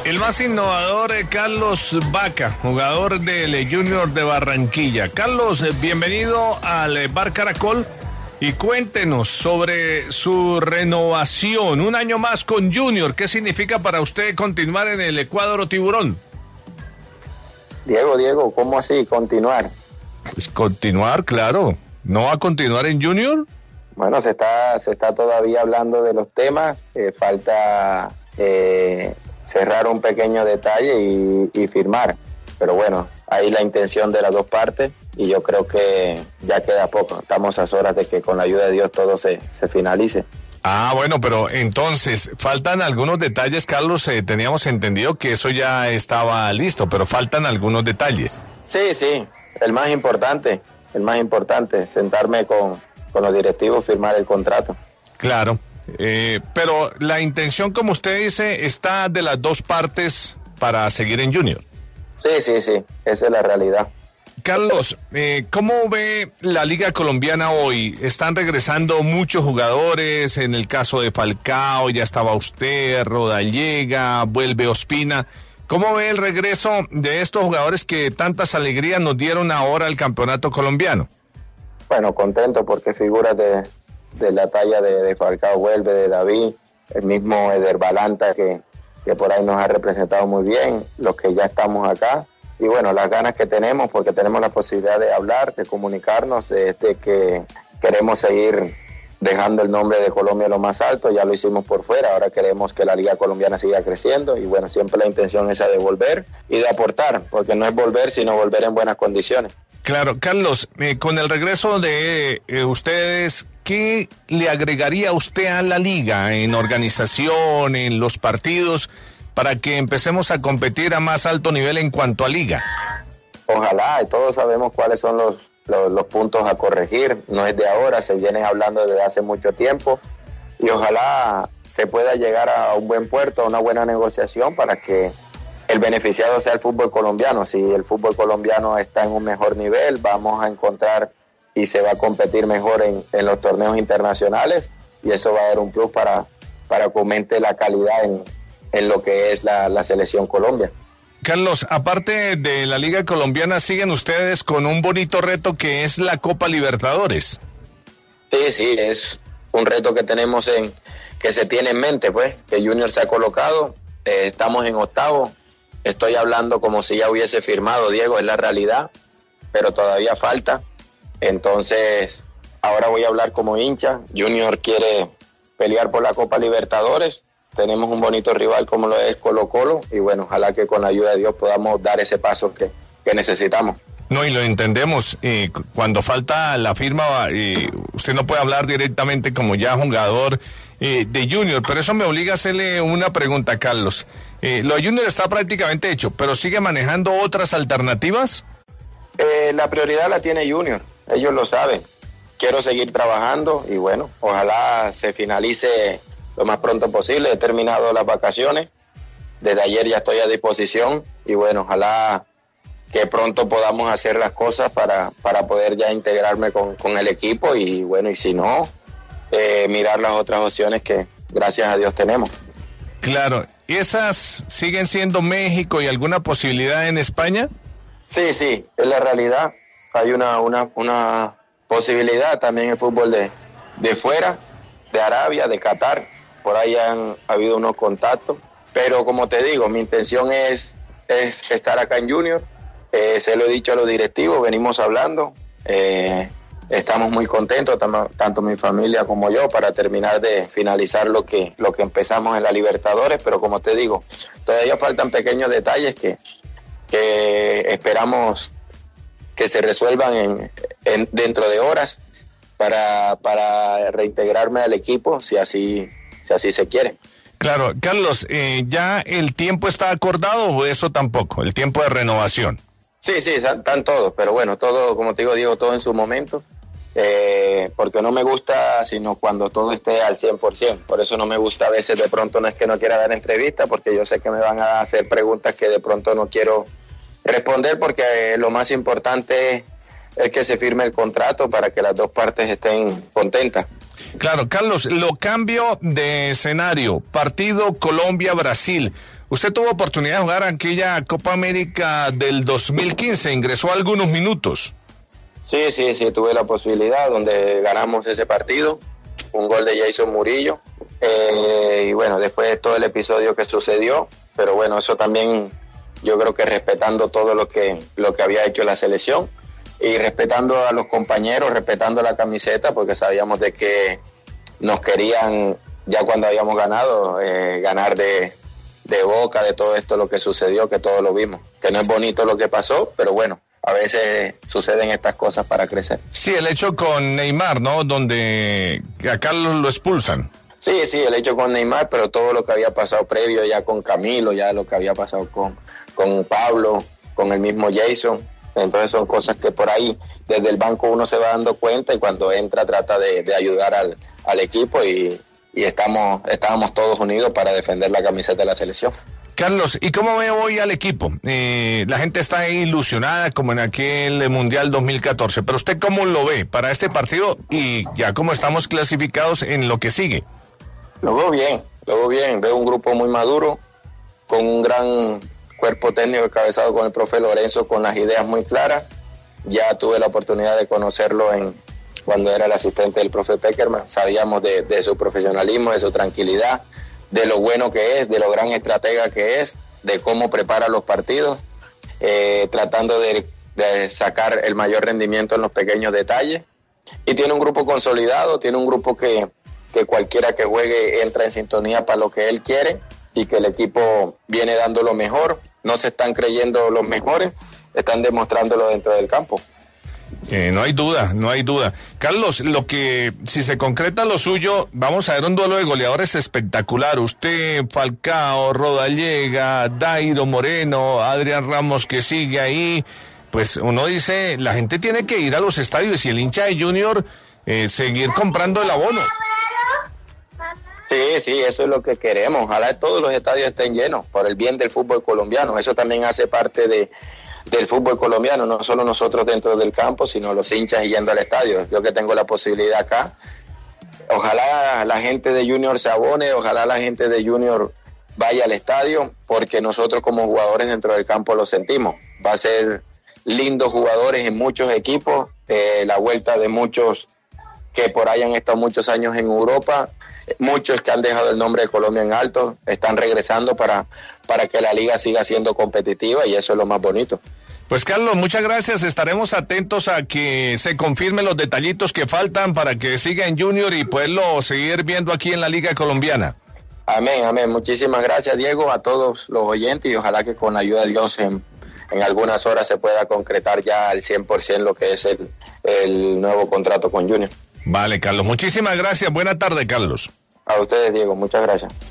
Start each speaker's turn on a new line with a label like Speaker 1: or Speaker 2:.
Speaker 1: El más innovador, Carlos Vaca, jugador del Junior de Barranquilla. Carlos, bienvenido al Bar Caracol y cuéntenos sobre su renovación. Un año más con Junior. ¿Qué significa para usted continuar en el cuadro tiburón?
Speaker 2: Diego, ¿cómo así continuar?
Speaker 1: Pues continuar, claro. ¿No va a continuar en Junior?
Speaker 2: Bueno, se está todavía hablando de los temas. Falta cerrar un pequeño detalle y firmar. Pero bueno, ahí la intención de las dos partes y yo creo que ya queda poco. Estamos a horas de que con la ayuda de Dios todo se finalice.
Speaker 1: Ah, bueno, pero entonces, faltan algunos detalles, Carlos. Teníamos entendido que eso ya estaba listo, pero faltan algunos detalles.
Speaker 2: Sí, el más importante, sentarme con los directivos, firmar el contrato.
Speaker 1: Claro, pero la intención, como usted dice, está de las dos partes para seguir en Junior.
Speaker 2: Sí, esa es la realidad.
Speaker 1: Carlos, ¿cómo ve la Liga Colombiana hoy? Están regresando muchos jugadores, en el caso de Falcao, ya estaba usted, Rodallega, vuelve Ospina. ¿Cómo ve el regreso de estos jugadores que tantas alegrías nos dieron ahora al campeonato colombiano?
Speaker 2: Bueno, contento porque figuras de la talla de Falcao vuelve, de David, el mismo Eder Balanta que por ahí nos ha representado muy bien, los que ya estamos acá. Y bueno, las ganas que tenemos, porque tenemos la posibilidad de hablar, de comunicarnos, de que queremos seguir dejando el nombre de Colombia lo más alto. Ya lo hicimos por fuera, ahora queremos que la Liga Colombiana siga creciendo y bueno, siempre la intención es de volver y de aportar, porque no es volver, sino volver en buenas condiciones.
Speaker 1: Claro, Carlos, con el regreso de ustedes, ¿qué le agregaría usted a la Liga en organización, en los partidos, para que empecemos a competir a más alto nivel en cuanto a Liga?
Speaker 2: Ojalá, y todos sabemos cuáles son los puntos a corregir, no es de ahora, se vienen hablando desde hace mucho tiempo y ojalá se pueda llegar a un buen puerto, a una buena negociación para que el beneficiado sea el fútbol colombiano. Si el fútbol colombiano está en un mejor nivel, vamos a encontrar y se va a competir mejor en los torneos internacionales y eso va a dar un plus para que aumente la calidad en lo que es la selección Colombia.
Speaker 1: Carlos, aparte de la Liga Colombiana, siguen ustedes con un bonito reto que es la Copa Libertadores.
Speaker 2: Sí, es un reto que tenemos que se tiene en mente, pues, que Junior se ha colocado, estamos en octavo, estoy hablando como si ya hubiese firmado, Diego, es la realidad, pero todavía falta, entonces ahora voy a hablar como hincha. Junior quiere pelear por la Copa Libertadores, tenemos un bonito rival como lo es Colo-Colo y bueno, ojalá que con la ayuda de Dios podamos dar ese paso que necesitamos.
Speaker 1: No, y lo entendemos, cuando falta la firma, usted no puede hablar directamente como ya jugador de Junior, pero eso me obliga a hacerle una pregunta, Carlos. Lo de Junior está prácticamente hecho, pero ¿sigue manejando otras alternativas?
Speaker 2: La prioridad la tiene Junior, ellos lo saben. Quiero seguir trabajando y bueno, ojalá se finalice lo más pronto posible. He terminado las vacaciones, desde ayer ya estoy a disposición y bueno, ojalá que pronto podamos hacer las cosas para poder ya integrarme con el equipo y bueno, y si no, mirar las otras opciones que gracias a Dios tenemos.
Speaker 1: Claro, ¿esas siguen siendo México y alguna posibilidad en España?
Speaker 2: Sí, es la realidad. Hay una posibilidad también en el fútbol de fuera, de Arabia, de Qatar. Por ahí han habido unos contactos, pero como te digo, mi intención es estar acá en Junior. Se lo he dicho a los directivos, venimos hablando, estamos muy contentos, tanto mi familia como yo, para terminar de finalizar lo que empezamos en la Libertadores, pero como te digo, todavía faltan pequeños detalles que esperamos que se resuelvan dentro de horas para reintegrarme al equipo, si así se quiere.
Speaker 1: Claro, Carlos, ¿ya el tiempo está acordado o eso tampoco, el tiempo de renovación?
Speaker 2: Sí, están todos, pero bueno, todo, como te digo, Diego, todo en su momento, porque no me gusta sino cuando todo esté al 100%, por eso no me gusta a veces, de pronto no es que no quiera dar entrevista, porque yo sé que me van a hacer preguntas que de pronto no quiero responder, porque lo más importante es que se firme el contrato para que las dos partes estén contentas.
Speaker 1: Claro, Carlos, lo cambio de escenario, partido Colombia-Brasil. Usted tuvo oportunidad de jugar aquella Copa América del 2015, ingresó algunos minutos.
Speaker 2: Sí, tuve la posibilidad donde ganamos ese partido, un gol de Jason Murillo, y bueno, después de todo el episodio que sucedió, pero bueno, eso también yo creo que respetando todo lo que había hecho la selección y respetando a los compañeros, respetando la camiseta, porque sabíamos de que nos querían, ya cuando habíamos ganado, ganar de boca de todo esto, lo que sucedió, que todos lo vimos, que no es bonito lo que pasó, pero bueno, a veces suceden estas cosas para crecer.
Speaker 1: Sí, el hecho con Neymar, ¿no? Donde acá lo expulsan.
Speaker 2: Sí, el hecho con Neymar, pero todo lo que había pasado previo ya con Camilo, ya lo que había pasado con Pablo, con el mismo Jason. Entonces son cosas que por ahí desde el banco uno se va dando cuenta y cuando entra trata de ayudar al equipo y estábamos todos unidos para defender la camiseta de la selección.
Speaker 1: Carlos, ¿y cómo ve hoy al equipo? La gente está ilusionada como en aquel Mundial 2014, pero ¿usted cómo lo ve para este partido y ya cómo estamos clasificados en lo que sigue?
Speaker 2: Lo veo bien, veo un grupo muy maduro, con un gran cuerpo técnico encabezado con el profe Lorenzo, con las ideas muy claras. Ya tuve la oportunidad de conocerlo cuando era el asistente del profe Peckerman, sabíamos de su profesionalismo, de su tranquilidad, de lo bueno que es, de lo gran estratega que es, de cómo prepara los partidos, tratando de sacar el mayor rendimiento en los pequeños detalles. Y tiene un grupo consolidado, tiene un grupo que cualquiera que juegue entra en sintonía para lo que él quiere y que el equipo viene dando lo mejor. No se están creyendo los mejores, están demostrándolo dentro del campo.
Speaker 1: No hay duda. Carlos, si se concreta lo suyo, vamos a ver un duelo de goleadores espectacular. Usted, Falcao, Rodallega, Dairo Moreno, Adrián Ramos que sigue ahí. Pues uno dice, la gente tiene que ir a los estadios y el hincha de Junior seguir comprando el abono.
Speaker 2: Sí, eso es lo que queremos. Ojalá todos los estadios estén llenos por el bien del fútbol colombiano. Eso también hace parte del fútbol colombiano, no solo nosotros dentro del campo, sino los hinchas yendo al estadio. Yo que tengo la posibilidad acá, ojalá la gente de Junior se abone, ojalá la gente de Junior vaya al estadio, porque nosotros como jugadores dentro del campo lo sentimos. Va a ser lindos jugadores en muchos equipos, la vuelta de muchos que por ahí han estado muchos años en Europa, muchos que han dejado el nombre de Colombia en alto, están regresando para que la liga siga siendo competitiva y eso es lo más bonito.
Speaker 1: Pues Carlos, muchas gracias, estaremos atentos a que se confirmen los detallitos que faltan para que siga en Junior y poderlo seguir viendo aquí en la Liga Colombiana.
Speaker 2: Amén, muchísimas gracias Diego, a todos los oyentes y ojalá que con la ayuda de Dios en algunas horas se pueda concretar ya al 100% lo que es el nuevo contrato con Junior.
Speaker 1: Vale, Carlos, muchísimas gracias, buena tarde Carlos.
Speaker 2: A ustedes Diego, muchas gracias.